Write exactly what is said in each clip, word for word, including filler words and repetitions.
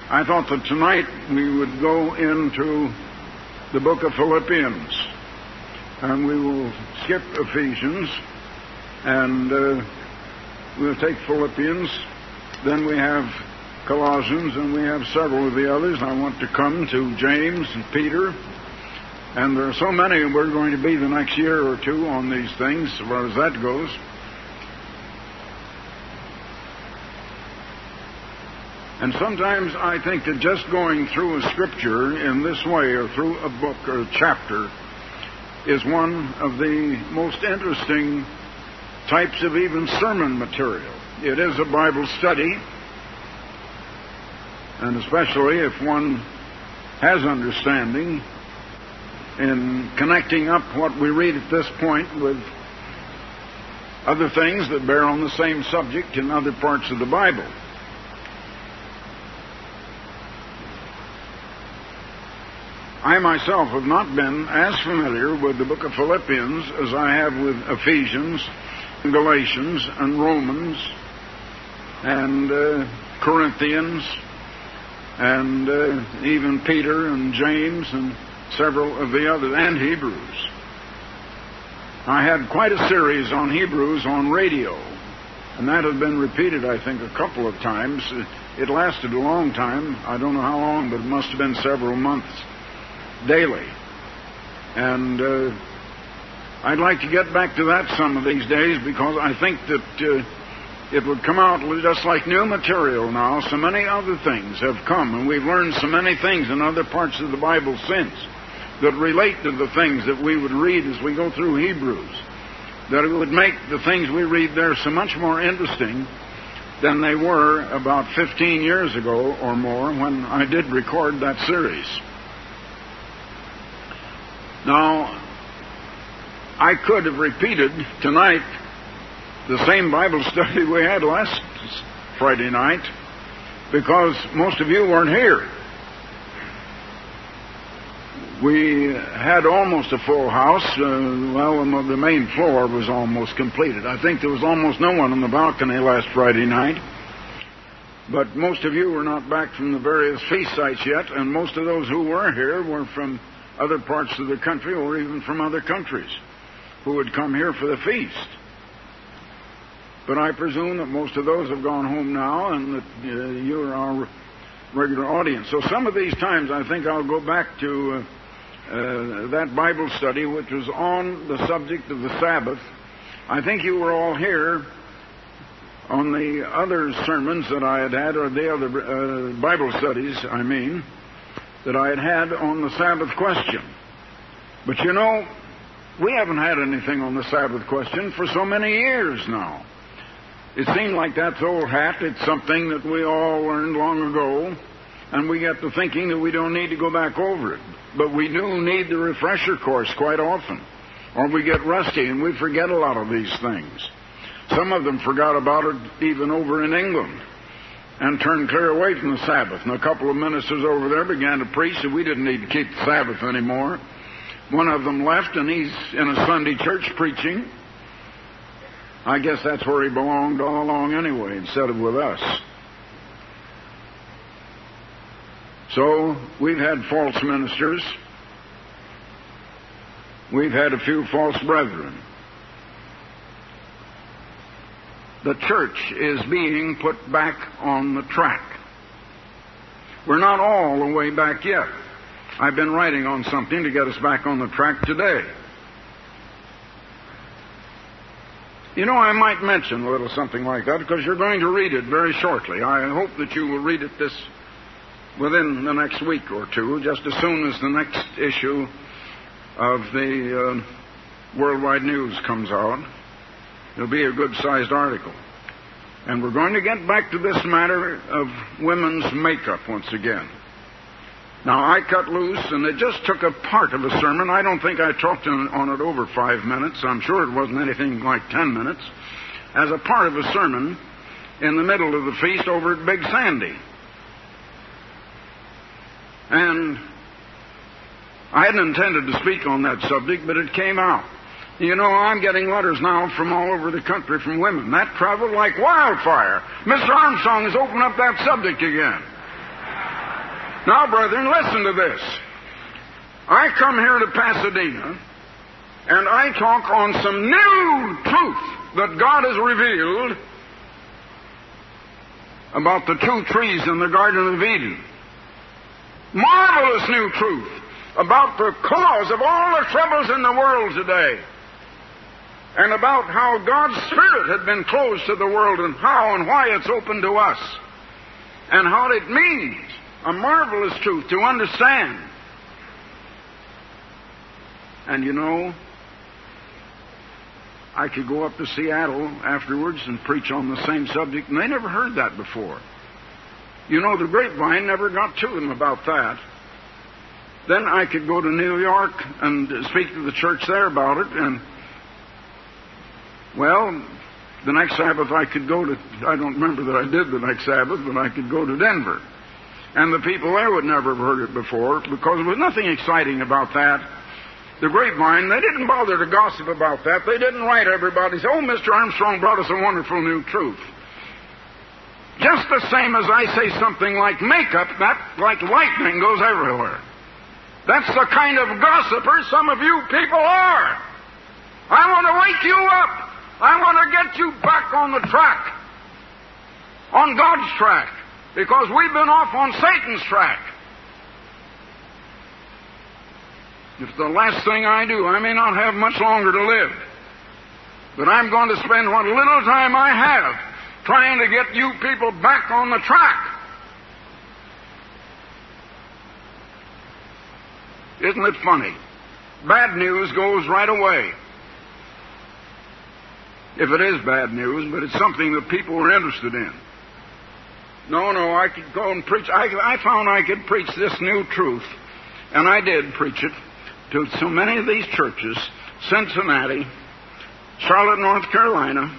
I thought that tonight we would go into the book of Philippians, and we will skip Ephesians, and uh, we'll take Philippians. Then we have Colossians, and we have several of the others. I want to come to James and Peter, and there are so many, and we're going to be the next year or two on these things as far as that goes. And sometimes I think that just going through a scripture in this way, or through a book or a chapter, is one of the most interesting types of even sermon material. It is a Bible study, and especially if one has understanding in connecting up what we read at this point with other things that bear on the same subject in other parts of the Bible. I myself have not been as familiar with the book of Philippians as I have with Ephesians, and Galatians, and Romans, and uh, Corinthians, and uh, even Peter and James and several of the others, and Hebrews. I had quite a series on Hebrews on radio, and that had been repeated, I think, a couple of times. It lasted a long time. I don't know how long, but it must have been several months. Daily. And uh, I'd like to get back to that some of these days, because I think that uh, it would come out just like new material now. So many other things have come, and we've learned so many things in other parts of the Bible since that relate to the things that we would read as we go through Hebrews, that it would make the things we read there so much more interesting than they were about fifteen years ago or more when I did record that series. Now, I could have repeated tonight the same Bible study we had last Friday night, because most of you weren't here. We had almost a full house. Uh, well, the main floor was almost completed. I think there was almost no one on the balcony last Friday night. But most of you were not back from the various feast sites yet, and most of those who were here were from other parts of the country, or even from other countries, who would come here for the feast. But I presume that most of those have gone home now, and that uh, you are our regular audience. So some of these times I think I'll go back to uh, uh, that Bible study which was on the subject of the Sabbath. I think you were all here on the other sermons that I had had, or the other uh, Bible studies, I mean, that I had had on the Sabbath question. But you know, we haven't had anything on the Sabbath question for so many years now. It seemed like that's old hat. It's something that we all learned long ago, and we get to thinking that we don't need to go back over it. But we do need the refresher course quite often, or we get rusty and we forget a lot of these things. Some of them forgot about it even over in England, and turned clear away from the Sabbath. And a couple of ministers over there began to preach that we didn't need to keep the Sabbath anymore. One of them left, and he's in a Sunday church preaching. I guess that's where he belonged all along anyway, instead of with us. So, we've had false ministers. We've had a few false brethren. The church is being put back on the track. We're not all the way back yet. I've been writing on something to get us back on the track today. You know, I might mention a little something like that, because you're going to read it very shortly. I hope that you will read it this within the next week or two, just as soon as the next issue of the uh, Worldwide News comes out. It'll be a good-sized article. And we're going to get back to this matter of women's makeup once again. Now, I cut loose, and it just took a part of a sermon. I don't think I talked on it over five minutes. I'm sure it wasn't anything like ten minutes. As a part of a sermon in the middle of the feast over at Big Sandy. And I hadn't intended to speak on that subject, but it came out. You know, I'm getting letters now from all over the country from women. That traveled like wildfire. Mister Armstrong has opened up that subject again. Now, brethren, listen to this. I come here to Pasadena, and I talk on some new truth that God has revealed about the two trees in the Garden of Eden. Marvelous new truth about the cause of all the troubles in the world today, and about how God's Spirit had been closed to the world, and how and why it's open to us, and how it means. A marvelous truth to understand. And you know, I could go up to Seattle afterwards and preach on the same subject, and they never heard that before. You know, the grapevine never got to them about that. Then I could go to New York and speak to the church there about it, and, well, the next Sabbath I could go to, I don't remember that I did the next Sabbath, but I could go to Denver. And the people there would never have heard it before, because there was nothing exciting about that. The grapevine, they didn't bother to gossip about that. They didn't write everybody, say, oh, Mister Armstrong brought us a wonderful new truth. Just the same as I say something like makeup, that, like lightning, goes everywhere. That's the kind of gossiper some of you people are. I want to wake you up. I want to get you back on the track, on God's track, because we've been off on Satan's track. It's the last thing I do. I may not have much longer to live, but I'm going to spend what little time I have trying to get you people back on the track. Isn't it funny? Bad news goes right away. If it is bad news, but it's something that people are interested in. No, no, I could go and preach. I, I found I could preach this new truth, and I did preach it to so many of these churches: Cincinnati, Charlotte, North Carolina,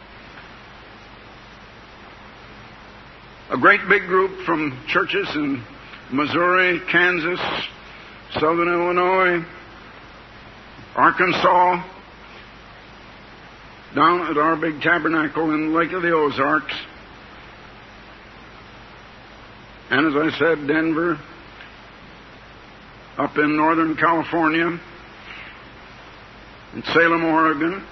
a great big group from churches in Missouri, Kansas, Southern Illinois, Arkansas, down at our big tabernacle in Lake of the Ozarks, and as I said, Denver, up in Northern California, in Salem, Oregon.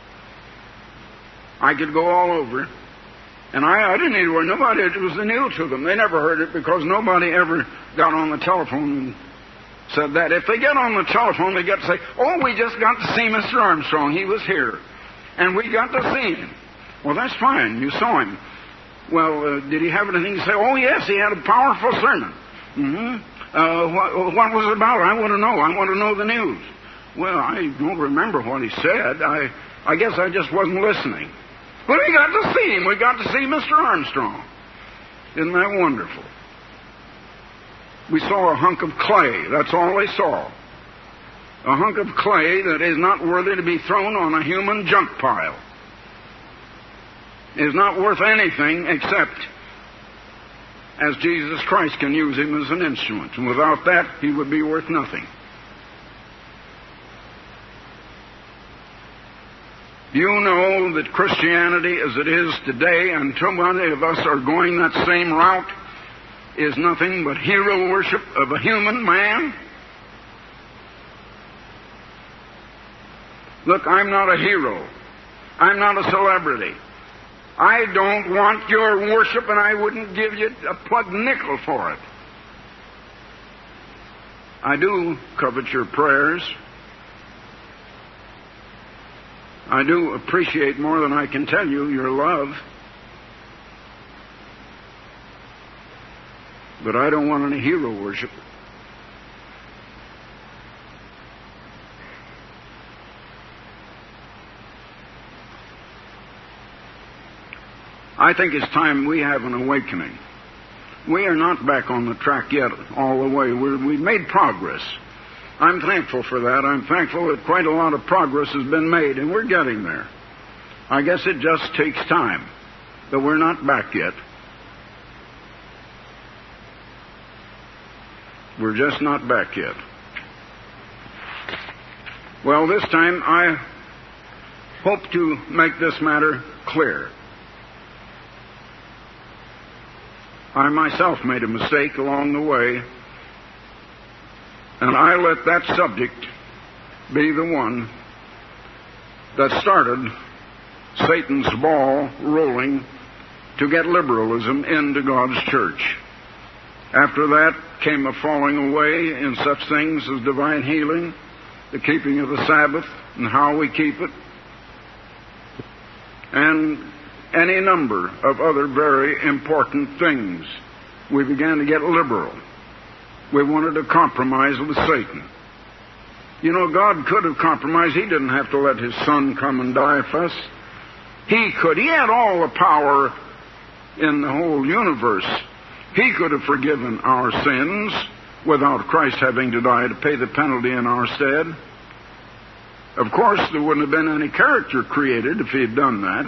I could go all over. And I, I didn't need to worry. Nobody, it was new to them. They never heard it because nobody ever got on the telephone and said that. If they get on the telephone, they get to say, oh, we just got to see Mister Armstrong. He was here. And we got to see him. Well, that's fine. You saw him. Well, uh, did he have anything to say? Oh, yes, he had a powerful sermon. Mm-hmm. Uh, what, what was it about? I want to know. I want to know the news. Well, I don't remember what he said. I, I guess I just wasn't listening. But we got to see him. We got to see Mister Armstrong. Isn't that wonderful? We saw a hunk of clay. That's all they saw. A hunk of clay that is not worthy to be thrown on a human junk pile. Is not worth anything except as Jesus Christ can use him as an instrument. And without that, he would be worth nothing. Do you know that Christianity as it is today, and too many of us are going that same route, is nothing but hero worship of a human man? Look, I'm not a hero. I'm not a celebrity. I don't want your worship, and I wouldn't give you a plug nickel for it. I do covet your prayers. I do appreciate more than I can tell you your love. But I don't want any hero worship. I think it's time we have an awakening. We are not back on the track yet all the way. We're, we've made progress. I'm thankful for that. I'm thankful that quite a lot of progress has been made, and we're getting there. I guess it just takes time, but we're not back yet. We're just not back yet. Well, this time I hope to make this matter clear. I myself made a mistake along the way, and I let that subject be the one that started Satan's ball rolling to get liberalism into God's church. After that came a falling away in such things as divine healing, the keeping of the Sabbath, and how we keep it, and any number of other very important things. We began to get liberal. We wanted to compromise with Satan. You know, God could have compromised. He didn't have to let His Son come and die for us. He could. He had all the power in the whole universe. He could have forgiven our sins without Christ having to die to pay the penalty in our stead. Of course, there wouldn't have been any character created if He had done that.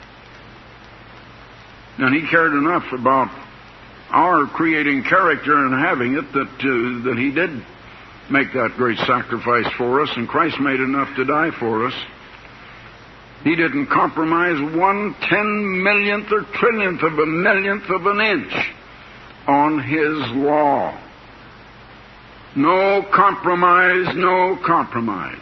And He cared enough about our creating character and having it that, uh, that He did make that great sacrifice for us, and Christ made enough to die for us. He didn't compromise one ten millionth or trillionth of a millionth of an inch on His law. No compromise, no compromise.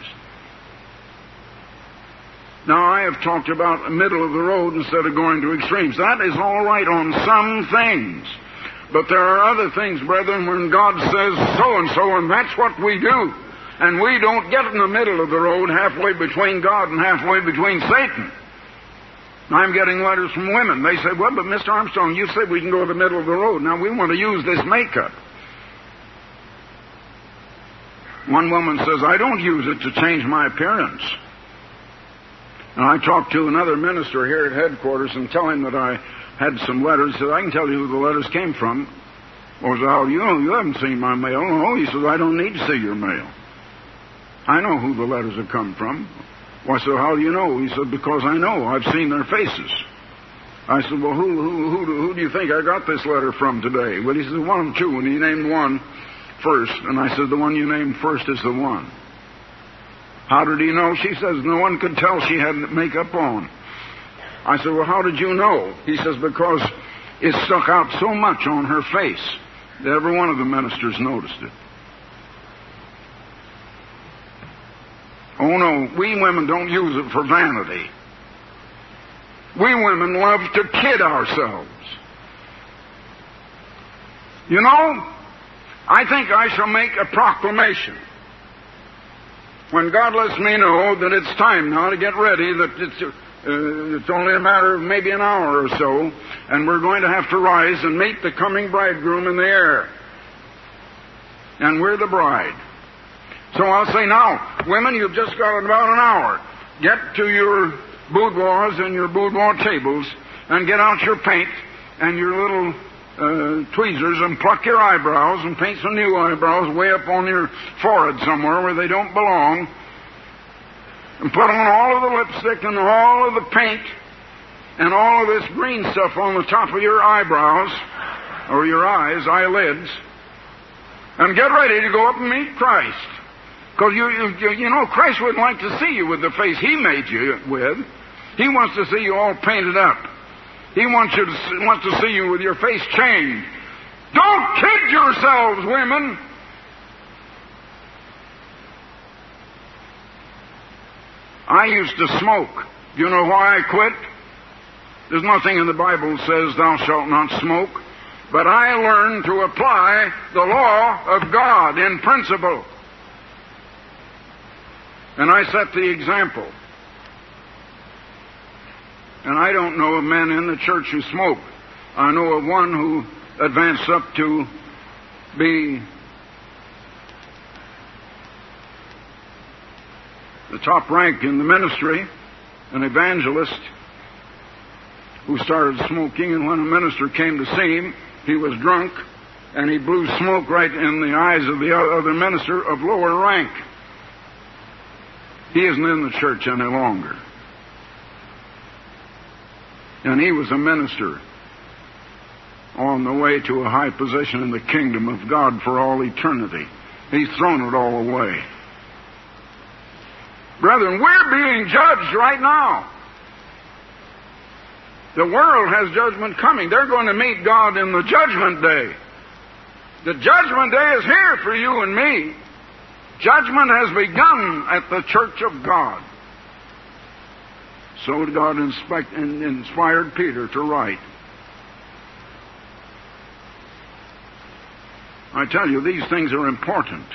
Now, I have talked about the middle of the road instead of going to extremes. That is all right on some things. But there are other things, brethren, when God says so-and-so, and that's what we do. And we don't get in the middle of the road halfway between God and halfway between Satan. I'm getting letters from women. They say, well, but Mister Armstrong, you said we can go to the middle of the road. Now, we want to use this makeup. One woman says, I don't use it to change my appearance. And I talked to another minister here at headquarters and tell him that I had some letters. He said, I can tell you who the letters came from. Well, I said, oh, you know, you haven't seen my mail. No, he says, I don't need to see your mail. I know who the letters have come from. Well, I said, how do you know? He said, because I know. I've seen their faces. I said, well, who, who, who, who do you think I got this letter from today? Well, he said, one, two, and he named one first. And I said, the one you named first is the one. How did he know? She says, no one could tell she had makeup on. I said, well, how did you know? He says, because it stuck out so much on her face that every one of the ministers noticed it. Oh, no, we women don't use it for vanity. We women love to kid ourselves. You know, I think I shall make a proclamation. When God lets me know that it's time now to get ready, that it's, uh, it's only a matter of maybe an hour or so, and we're going to have to rise and meet the coming bridegroom in the air. And we're the bride. So I'll say, now, women, you've just got about an hour. Get to your boudoirs and your boudoir tables and get out your paint and your little uh, tweezers and pluck your eyebrows and paint some new eyebrows way up on your forehead somewhere where they don't belong, and put on all of the lipstick and all of the paint and all of this green stuff on the top of your eyebrows or your eyes, eyelids, and get ready to go up and meet Christ. Because you, you, you know, Christ wouldn't like to see you with the face He made you with. He wants to see you all painted up. He wants you to wants to see you with your face changed. Don't kid yourselves, women. I used to smoke. Do you know why I quit? There's nothing in the Bible that says thou shalt not smoke. But I learned to apply the law of God in principle. And I set the example. And I don't know of men in the church who smoke. I know of one who advanced up to be the top rank in the ministry, an evangelist who started smoking, and when a minister came to see him, he was drunk, and he blew smoke right in the eyes of the other minister of lower rank. He isn't in the church any longer. And he was a minister on the way to a high position in the kingdom of God for all eternity. He's thrown it all away. Brethren, we're being judged right now. The world has judgment coming. They're going to meet God in the judgment day. The judgment day is here for you and me. Judgment has begun at the church of God. So God inspect, inspired Peter to write. I tell you, these things are important.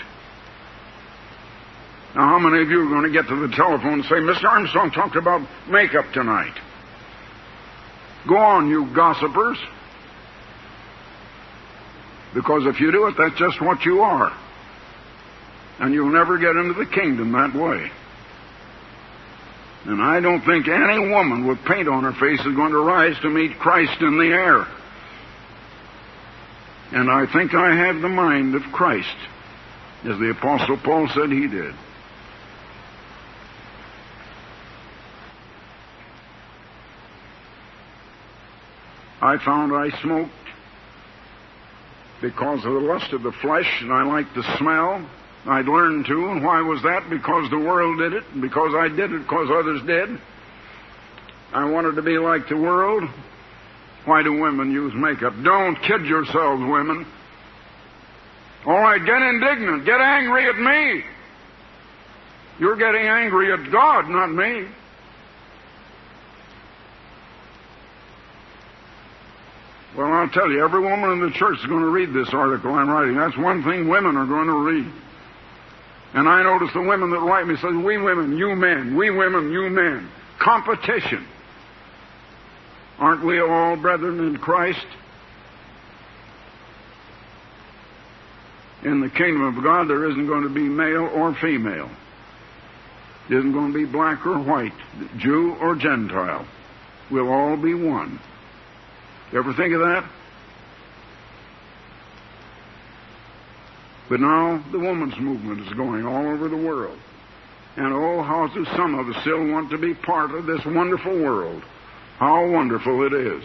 Now, how many of you are going to get to the telephone and say, Mister Armstrong talked about makeup tonight? Go on, you gossipers. Because if you do it, that's just what you are. And you'll never get into the kingdom that way. And I don't think any woman with paint on her face is going to rise to meet Christ in the air. And I think I have the mind of Christ, as the Apostle Paul said he did. I found I smoked because of the lust of the flesh, and I liked the smell. I'd learned to, and why was that? Because the world did it, and because I did it because others did. I wanted to be like the world. Why do women use makeup? Don't kid yourselves, women. All right, get indignant. Get angry at me. You're getting angry at God, not me. Well, I'll tell you, every woman in the church is going to read this article I'm writing. That's one thing women are going to read. And I notice the women that write me say, we women, you men. We women, you men. Competition. Aren't we all brethren in Christ? In the kingdom of God, there isn't going to be male or female. It isn't going to be black or white, Jew or Gentile. We'll all be one. You ever think of that? But now the women's movement is going all over the world. And oh, how do some of us still want to be part of this wonderful world. How wonderful it is.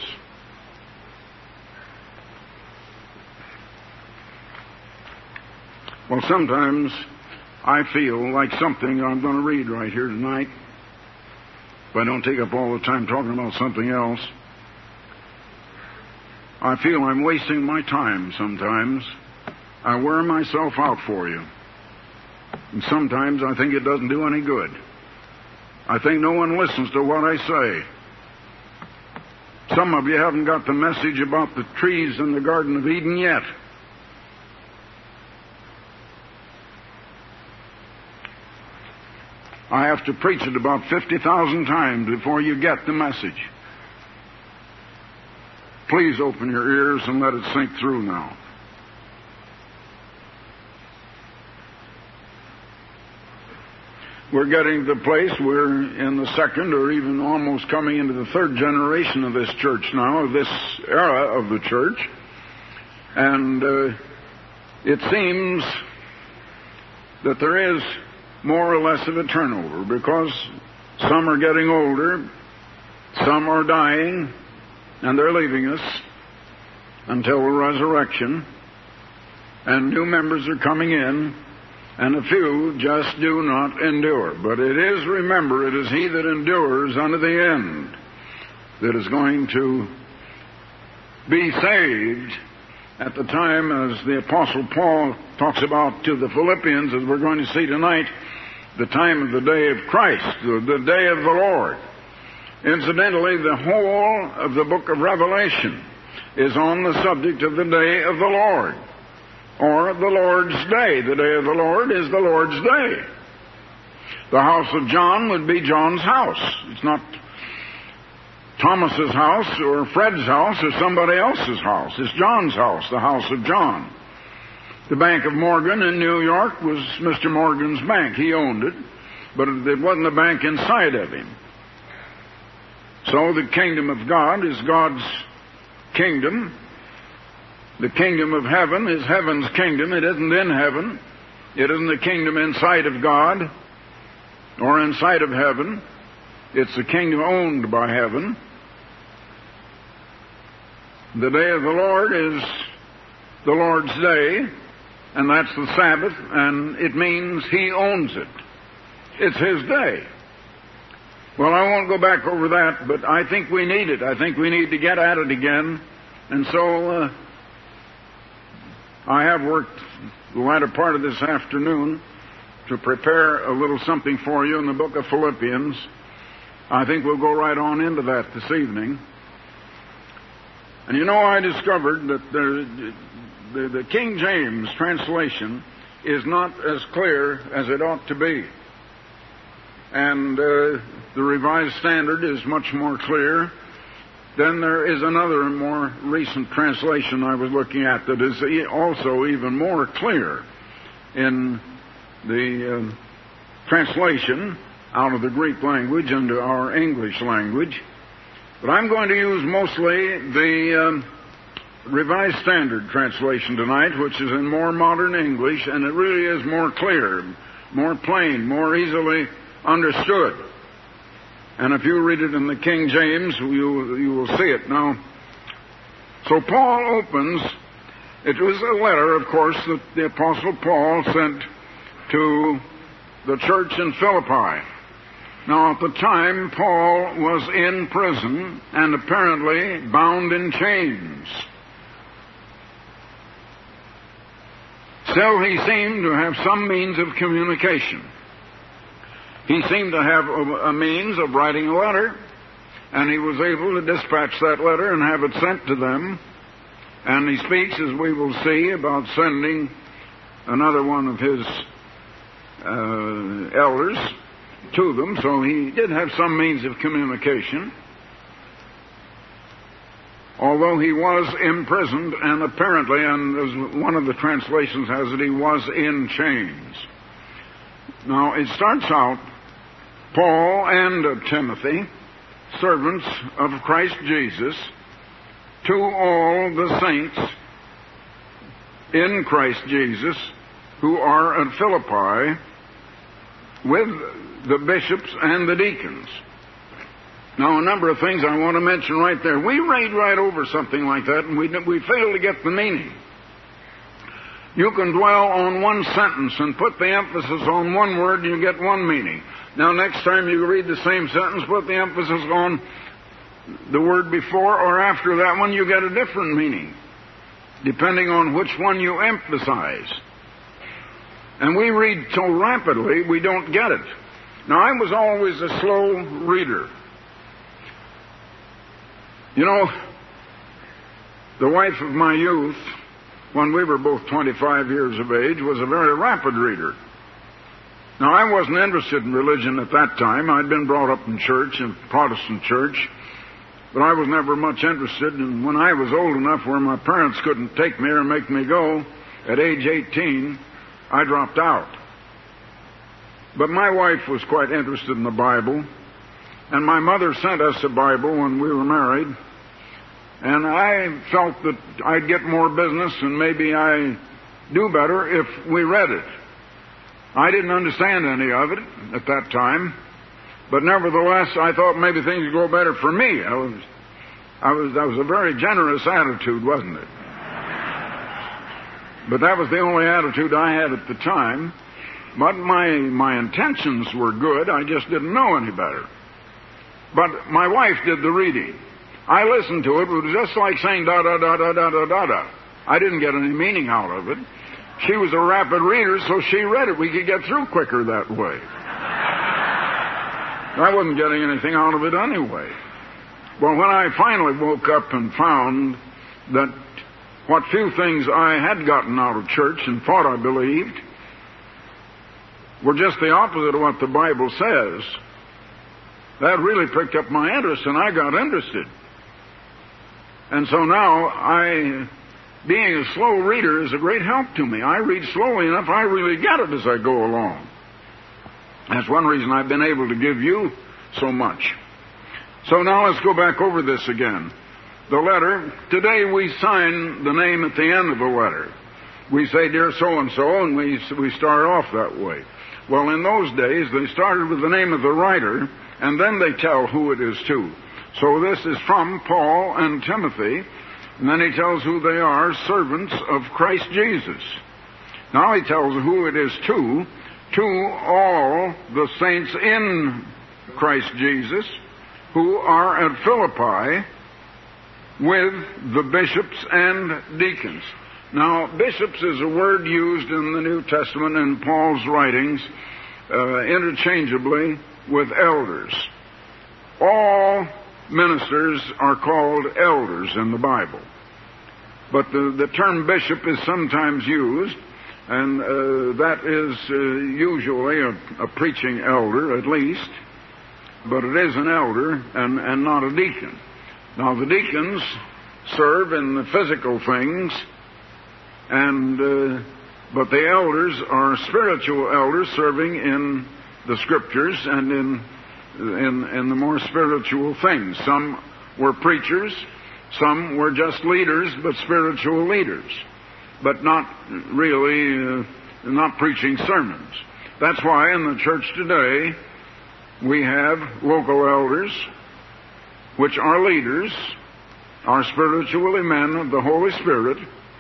Well, sometimes I feel like something I'm going to read right here tonight, if I don't take up all the time talking about something else. I feel I'm wasting my time sometimes. I wear myself out for you. And sometimes I think it doesn't do any good. I think no one listens to what I say. Some of you haven't got the message about the trees in the Garden of Eden yet. I have to preach it about fifty thousand times before you get the message. Please open your ears and let it sink through now. We're getting to the place we're in the second or even almost coming into the third generation of this church now, of this era of the church. And uh, it seems that there is more or less of a turnover because some are getting older, some are dying, and they're leaving us until the resurrection, and new members are coming in, and a few just do not endure. But it is, remember, it is he that endures unto the end that is going to be saved at the time, as the Apostle Paul talks about to the Philippians, as we're going to see tonight, the time of the day of Christ, the, the day of the Lord. Incidentally, the whole of the book of Revelation is on the subject of the day of the Lord, or the Lord's day. The day of the Lord is the Lord's day. The house of John would be John's house. It's not Thomas's house or Fred's house or somebody else's house. It's John's house, the house of John. The Bank of Morgan in New York was Mister Morgan's bank. He owned it, but it wasn't a bank inside of him. So the kingdom of God is God's kingdom. The kingdom of heaven is heaven's kingdom. It isn't in heaven. It isn't the kingdom inside of God or inside of heaven. It's the kingdom owned by heaven. The day of the Lord is the Lord's day, and that's the Sabbath, and it means he owns it. It's his day. Well, I won't go back over that, but I think we need it. I think we need to get at it again. And so uh, I have worked the latter part of this afternoon to prepare a little something for you in the book of Philippians. I think we'll go right on into that this evening. And you know, I discovered that the, the, the King James translation is not as clear as it ought to be. And uh, the Revised Standard is much more clear. Then there is another more recent translation I was looking at that is also even more clear in the uh, translation out of the Greek language into our English language. But I'm going to use mostly the um, Revised Standard translation tonight, which is in more modern English, and it really is more clear, more plain, more easily understood. And if you read it in the King James, you, you will see it. Now, so Paul opens, it was a letter, of course, that the Apostle Paul sent to the church in Philippi. Now, at the time, Paul was in prison and apparently bound in chains. Still, he seemed to have some means of communication. He seemed to have a, a means of writing a letter, and he was able to dispatch that letter and have it sent to them. And he speaks, as we will see, about sending another one of his uh, elders to them. So he did have some means of communication, although he was imprisoned, and apparently, and as one of the translations has it, he was in chains. Now, it starts out, Paul and Timothy, servants of Christ Jesus, to all the saints in Christ Jesus who are at Philippi, with the bishops and the deacons. Now, a number of things I want to mention right there. We read right over something like that, and we, we fail to get the meaning. You can dwell on one sentence and put the emphasis on one word, and you get one meaning. Now, next time you read the same sentence, put the emphasis on the word before or after that one, you get a different meaning, depending on which one you emphasize. And we read so rapidly, we don't get it. Now, I was always a slow reader. You know, the wife of my youth, when we were both twenty-five years of age, was a very rapid reader. Now, I wasn't interested in religion at that time. I'd been brought up in church, in Protestant church, but I was never much interested. And when I was old enough where my parents couldn't take me or make me go, at age eighteen, I dropped out. But my wife was quite interested in the Bible, and my mother sent us a Bible when we were married, and I felt that I'd get more business and maybe I'd do better if we read it. I didn't understand any of it at that time, but nevertheless, I thought maybe things would go better for me. I was, I was, that was a very generous attitude, wasn't it? But that was the only attitude I had at the time. But my my intentions were good. I just didn't know any better. But my wife did the reading. I listened to it. It was just like saying da da da da da da da da. I didn't get any meaning out of it. She was a rapid reader, so she read it. We could get through quicker that way. I wasn't getting anything out of it anyway. Well, when I finally woke up and found that what few things I had gotten out of church and thought I believed were just the opposite of what the Bible says, that really picked up my interest, and I got interested. And so now, I, being a slow reader is a great help to me. I read slowly enough, I really get it as I go along. That's one reason I've been able to give you so much. So now let's go back over this again. The letter, today we sign the name at the end of the letter. We say, dear so-and-so, and we, we start off that way. Well, in those days, they started with the name of the writer, and then they tell who it is to. So this is from Paul and Timothy, and then he tells who they are, servants of Christ Jesus. Now he tells who it is to, to all the saints in Christ Jesus, who are at Philippi with the bishops and deacons. Now, bishops is a word used in the New Testament in Paul's writings uh, interchangeably with elders. All ministers are called elders in the Bible. But the, the term bishop is sometimes used, and uh, that is uh, usually a, a preaching elder, at least. But it is an elder and, and not a deacon. Now, the deacons serve in the physical things, and uh, but the elders are spiritual elders serving in the Scriptures and in, in, in the more spiritual things. Some were preachers, some were just leaders, but spiritual leaders, but not really, uh, not preaching sermons. That's why in the church today we have local elders, which are leaders, are spiritually men of the Holy Spirit,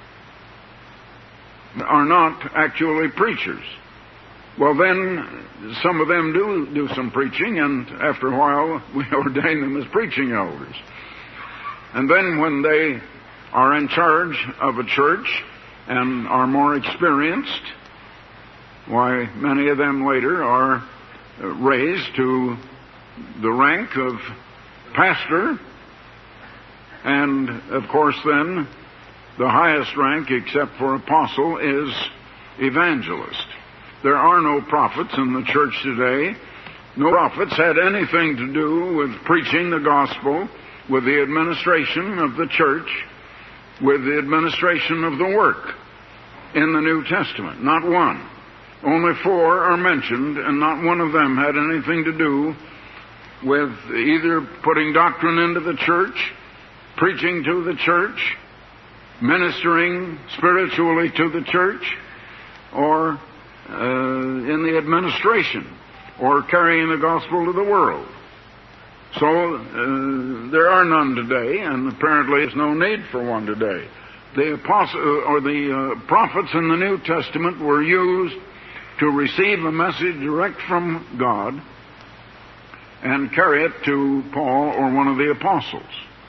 are not actually preachers. Well, then, some of them do do some preaching, and after a while, we ordain them as preaching elders. And then when they are in charge of a church and are more experienced, why, many of them later are raised to the rank of pastor, and of course then the highest rank except for apostle is evangelist. There are no prophets in the church today. No prophets had anything to do with preaching the gospel, with the administration of the church, with the administration of the work in the New Testament. Not one. Only four are mentioned, and not one of them had anything to do with either putting doctrine into the church, preaching to the church, ministering spiritually to the church, or uh, in the administration, or carrying the gospel to the world. So uh, there are none today, and apparently there's no need for one today. The apostle or the uh, prophets in the New Testament were used to receive a message direct from God and carry it to Paul or one of the apostles.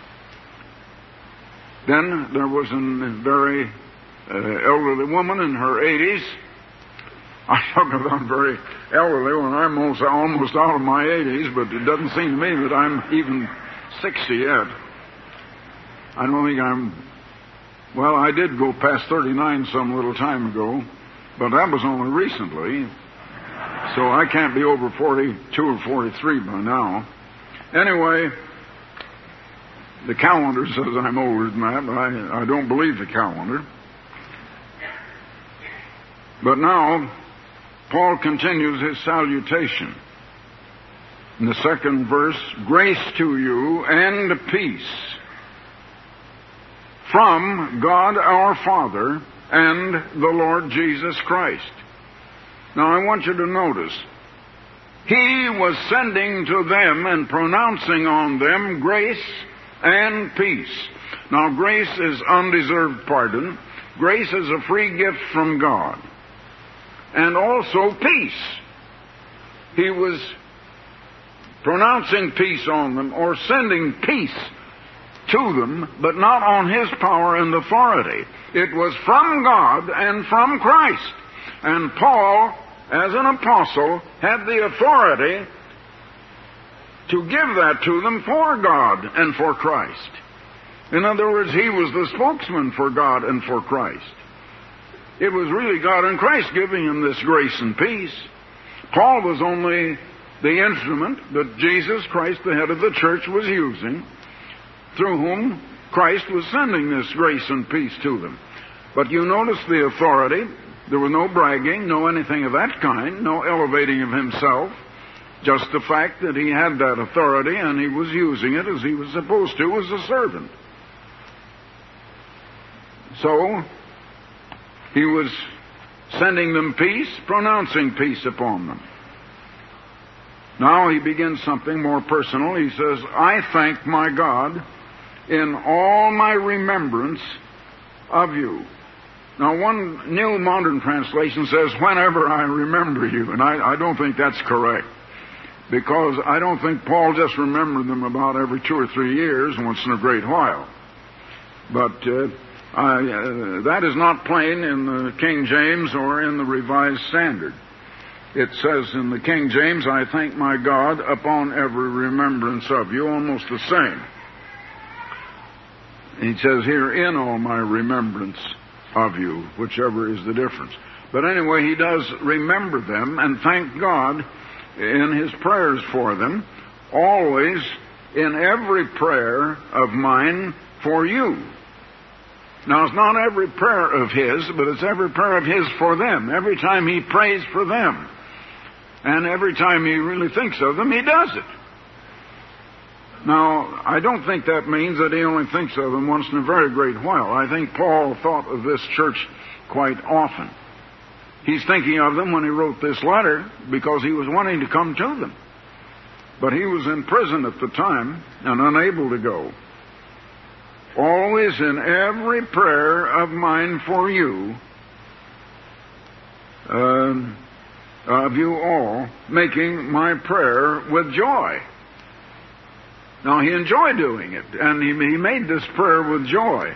Then there was a very uh, elderly woman in her eighties. I talk about very elderly when I'm almost, almost out of my eighties, but it doesn't seem to me that I'm even sixty yet. I don't think I'm... Well, I did go past thirty-nine some little time ago, but that was only recently, so I can't be over forty-two or forty-three by now. Anyway, the calendar says I'm older than that, but I, I don't believe the calendar. But now, Paul continues his salutation. In the second verse, grace to you and peace from God our Father and the Lord Jesus Christ. Now I want you to notice, he was sending to them and pronouncing on them grace and peace. Now grace is undeserved pardon. Grace is a free gift from God. And also peace. He was pronouncing peace on them, or sending peace to them, but not on his power and authority. It was from God and from Christ. And Paul, as an apostle, had the authority to give that to them for God and for Christ. In other words, he was the spokesman for God and for Christ. It was really God and Christ giving him this grace and peace. Paul was only the instrument that Jesus Christ, the head of the church, was using, through whom Christ was sending this grace and peace to them. But you notice the authority. There was no bragging, no anything of that kind, no elevating of himself. Just the fact that he had that authority and he was using it as he was supposed to as a servant. So, he was sending them peace, pronouncing peace upon them. Now he begins something more personal. He says, I thank my God in all my remembrance of you. Now, one New Modern Translation says, whenever I remember you, and I, I don't think that's correct. because I don't think Paul just remembered them about every two or three years, once in a great while. But uh, I, uh, that is not plain in the King James or in the Revised Standard. It says in the King James, I thank my God upon every remembrance of you, almost the same. He says here, in all my remembrance of you, whichever is the difference. But anyway, he does remember them and thank God in his prayers for them, always in every prayer of mine for you. Now, it's not every prayer of his, but it's every prayer of his for them. Every time he prays for them, and every time he really thinks of them, he does it. Now, I don't think that means that he only thinks of them once in a very great while. I think Paul thought of this church quite often. He's thinking of them when he wrote this letter because he was wanting to come to them. But he was in prison at the time and unable to go. Always in every prayer of mine for you, uh, of you all, making my prayer with joy. Now, he enjoyed doing it, and he, he made this prayer with joy.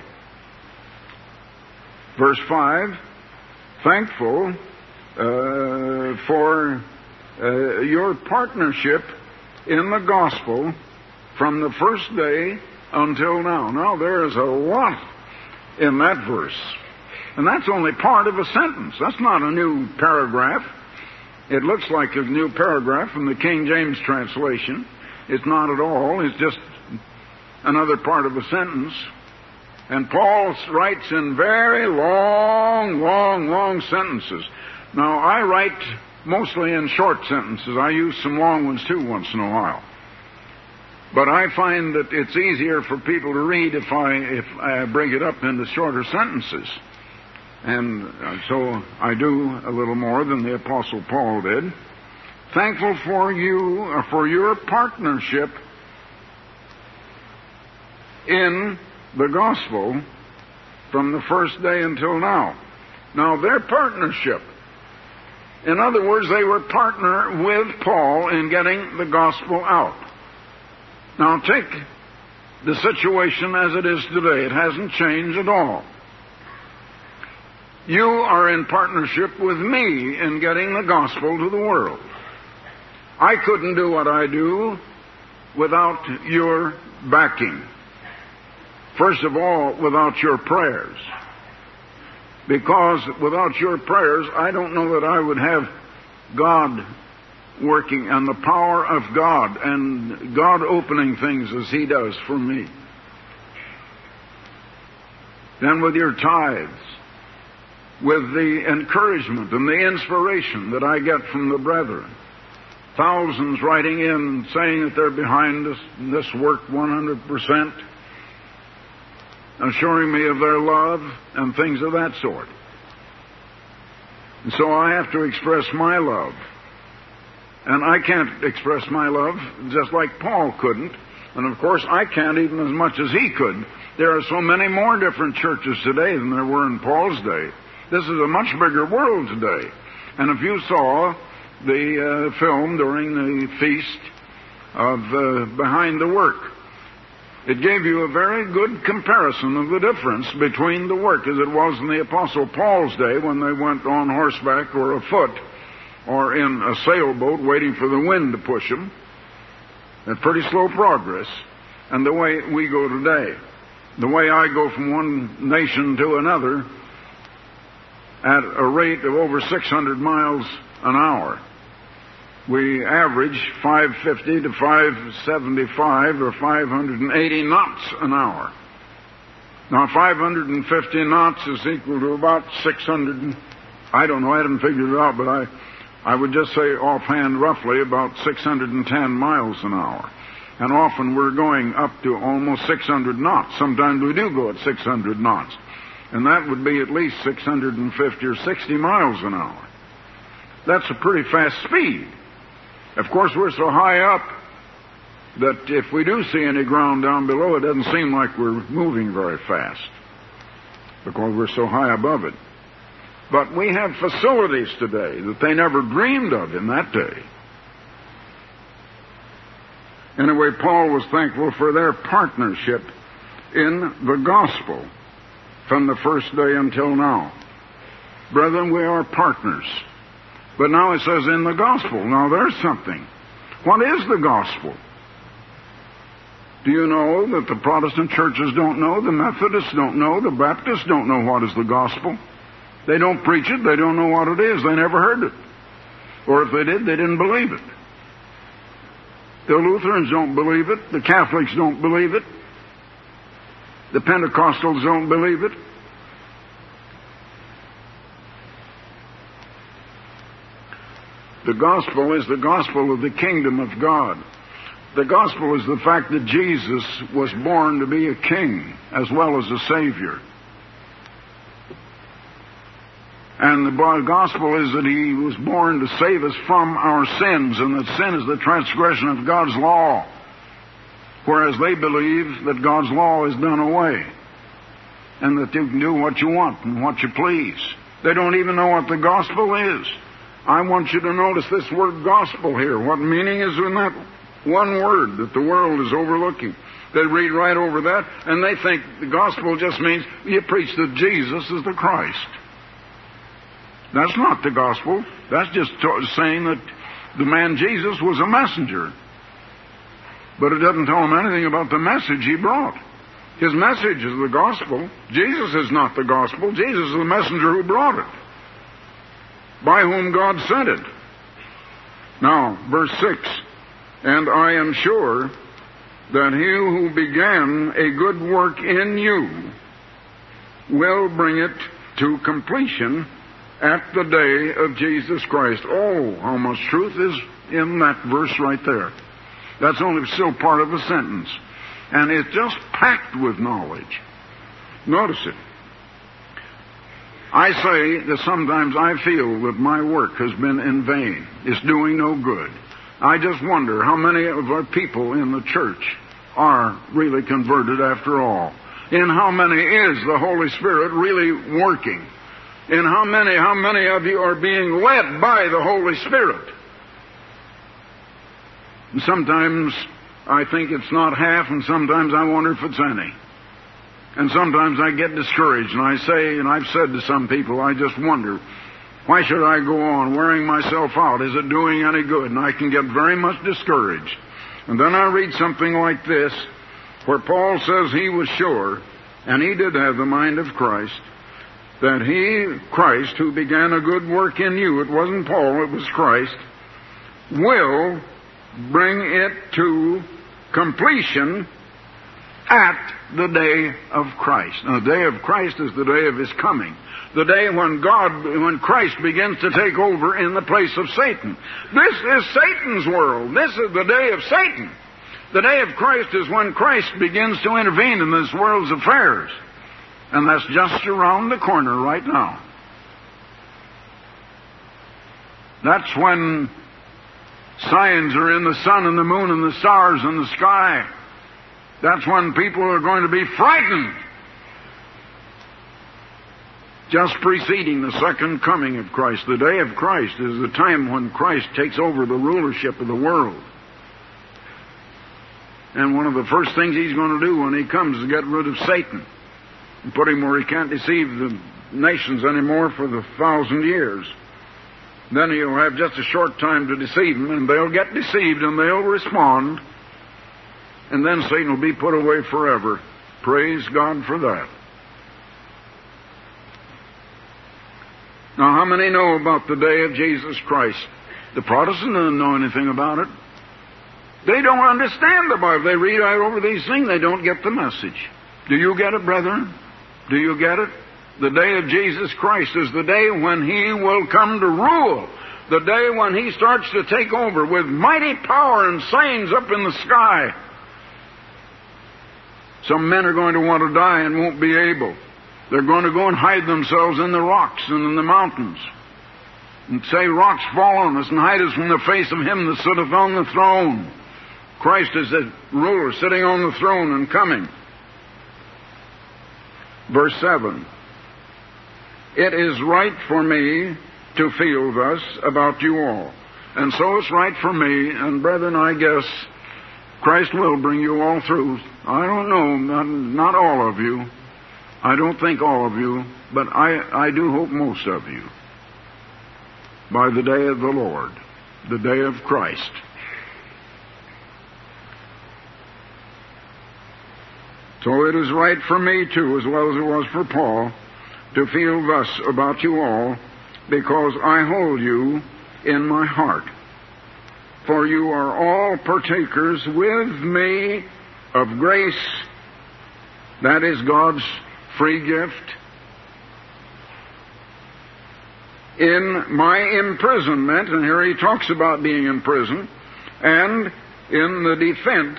Verse five, thankful uh, for uh, your partnership in the gospel from the first day until now. Now, there is a lot in that verse. And that's only part of a sentence. That's not a new paragraph. It looks like a new paragraph from the King James translation. It's not at all. It's just another part of a sentence. And Paul writes in very long, long, long sentences. Now, I write mostly in short sentences. I use some long ones, too, once in a while. But I find that it's easier for people to read if I if I break it up into shorter sentences. And so I do a little more than the Apostle Paul did. Thankful for you, or for your partnership in the gospel from the first day until now. Now, their partnership. In other words, they were partner with Paul in getting the gospel out. Now, take the situation as it is today. It hasn't changed at all. You are in partnership with me in getting the gospel to the world. I couldn't do what I do without your backing. First of all, without your prayers. Because without your prayers, I don't know that I would have God working and the power of God and God opening things as He does for me. Then with your tithes, with the encouragement and the inspiration that I get from the brethren, thousands writing in saying that they're behind us in this work one hundred percent, assuring me of their love and things of that sort. And so I have to express my love. And I can't express my love just like Paul couldn't. And of course, I can't even as much as he could. There are so many more different churches today than there were in Paul's day. This is a much bigger world today. And if you saw the uh, film during the feast of uh, Behind the Work, it gave you a very good comparison of the difference between the work as it was in the Apostle Paul's day when they went on horseback or afoot or in a sailboat waiting for the wind to push them at pretty slow progress, and the way we go today. The way I go from one nation to another at a rate of over six hundred miles an hour. We average five fifty to five seventy-five or five eighty knots an hour. Now, five hundred fifty knots is equal to about six hundred, I don't know, I haven't figured it out, but I, I would just say offhand roughly about six hundred ten miles an hour. And often we're going up to almost six hundred knots. Sometimes we do go at six hundred knots. And that would be at least six hundred fifty or sixty miles an hour. That's a pretty fast speed. Of course, we're so high up that if we do see any ground down below, it doesn't seem like we're moving very fast because we're so high above it. But we have facilities today that they never dreamed of in that day. Anyway, Paul was thankful for their partnership in the gospel from the first day until now. Brethren, we are partners. But now it says in the gospel. Now there's something. What is the gospel? Do you know that the Protestant churches don't know, the Methodists don't know, the Baptists don't know what is the gospel? They don't preach it, they don't know what it is, they never heard it. Or if they did, they didn't believe it. The Lutherans don't believe it, the Catholics don't believe it, the Pentecostals don't believe it. The gospel is the gospel of the kingdom of God. The gospel is the fact that Jesus was born to be a king as well as a savior. And the gospel is that he was born to save us from our sins, and that sin is the transgression of God's law. Whereas they believe that God's law is done away, and that you can do what you want and what you please. They don't even know what the gospel is. I want you to notice this word gospel here. What meaning is in that one word that the world is overlooking? They read right over that, and they think the gospel just means you preach that Jesus is the Christ. That's not the gospel. That's just saying that the man Jesus was a messenger. But it doesn't tell them anything about the message he brought. His message is the gospel. Jesus is not the gospel. Jesus is the messenger who brought it, by whom God sent it. Now, verse six, and I am sure that he who began a good work in you will bring it to completion at the day of Jesus Christ. Oh, how much truth is in that verse right there. That's only still part of a sentence. And it's just packed with knowledge. Notice it. I say that sometimes I feel that my work has been in vain. It's doing no good. I just wonder how many of our people in the church are really converted after all. In how many is the Holy Spirit really working? In how many, how many of you are being led by the Holy Spirit? And sometimes I think it's not half, and sometimes I wonder if it's any. And sometimes I get discouraged, and I say, and I've said to some people, I just wonder, why should I go on wearing myself out? Is it doing any good? And I can get very much discouraged. And then I read something like this, where Paul says he was sure, and he did have the mind of Christ, that he, Christ, who began a good work in you, it wasn't Paul, it was Christ, will bring it to completion at the day of Christ. Now, the day of Christ is the day of his coming. The day when God, when Christ begins to take over in the place of Satan. This is Satan's world. This is the day of Satan. The day of Christ is when Christ begins to intervene in this world's affairs. And that's just around the corner right now. That's when signs are in the sun and the moon and the stars in the sky. That's when people are going to be frightened. Just preceding the second coming of Christ. The day of Christ is the time when Christ takes over the rulership of the world. And one of the first things he's going to do when he comes is get rid of Satan and put him where he can't deceive the nations anymore for the thousand years. Then he'll have just a short time to deceive them, and they'll get deceived and they'll respond. And then Satan will be put away forever. Praise God for that. Now, how many know about the day of Jesus Christ? The Protestants don't know anything about it. They don't understand the Bible. They read out over these things. They don't get the message. Do you get it, brethren? Do you get it? The day of Jesus Christ is the day when he will come to rule. The day when he starts to take over with mighty power and signs up in the sky. Some men are going to want to die and won't be able. They're going to go and hide themselves in the rocks and in the mountains. And say, rocks fall on us and hide us from the face of him that sitteth on the throne. Christ is the ruler sitting on the throne and coming. Verse seven. It is right for me to feel thus about you all. And so it's right for me, and brethren, I guess Christ will bring you all through. I don't know, not, not all of you. I don't think all of you, but I, I do hope most of you. By the day of the Lord, the day of Christ. So it is right for me too, as well as it was for Paul, to feel thus about you all, because I hold you in my heart. For you are all partakers with me of grace, that is God's free gift, in my imprisonment, and here he talks about being in prison, and in the defense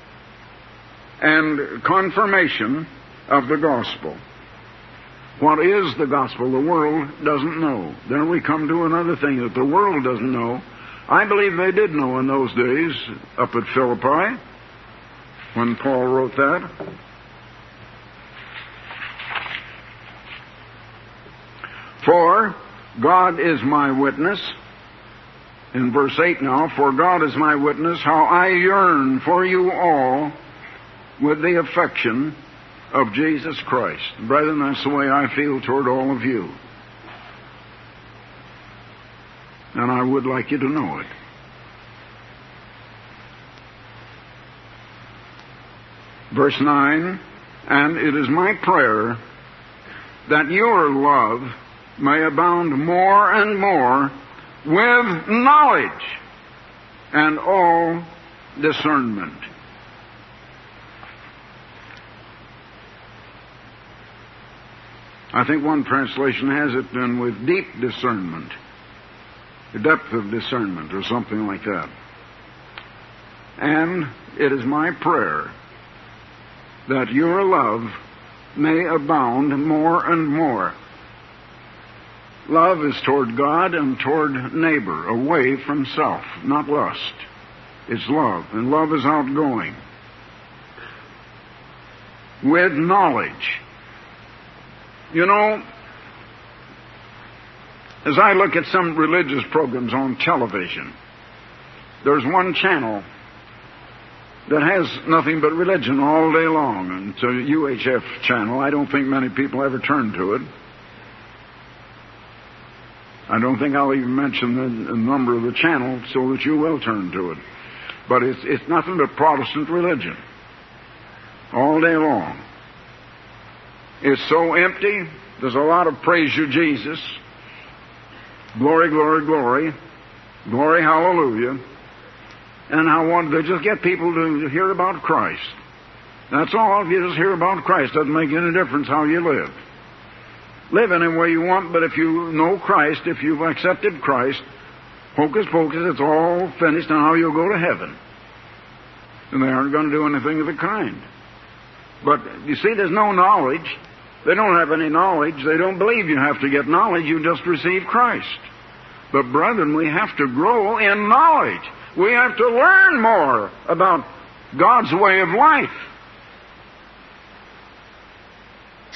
and confirmation of the gospel. What is the gospel? The world doesn't know. There we come to another thing that the world doesn't know. I believe they did know in those days up at Philippi when Paul wrote that. For God is my witness, in verse eight now, for God is my witness how I yearn for you all with the affection of Jesus Christ. Brethren, that's the way I feel toward all of you. And I would like you to know it. Verse nine, and it is my prayer that your love may abound more and more with knowledge and all discernment. I think one translation has it then with deep discernment, the depth of discernment, or something like that. And it is my prayer that your love may abound more and more. Love is toward God and toward neighbor, away from self, not lust. It's love, and love is outgoing. With knowledge. You know, as I look at some religious programs on television, there's one channel that has nothing but religion all day long. And it's a U H F channel. I don't think many people ever turn to it. I don't think I'll even mention the, the number of the channel so that you will turn to it. But it's, it's nothing but Protestant religion all day long. It's so empty. There's a lot of praise you, Jesus. Glory, glory, glory. Glory, hallelujah. And I want to just get people to hear about Christ. That's all. If you just hear about Christ, doesn't make any difference how you live. Live any way you want, but if you know Christ, if you've accepted Christ, hocus pocus, it's all finished, and how you'll go to heaven. And they aren't going to do anything of the kind. But, you see, there's no knowledge. They don't have any knowledge. They don't believe you have to get knowledge. You just receive Christ. But, brethren, we have to grow in knowledge. We have to learn more about God's way of life.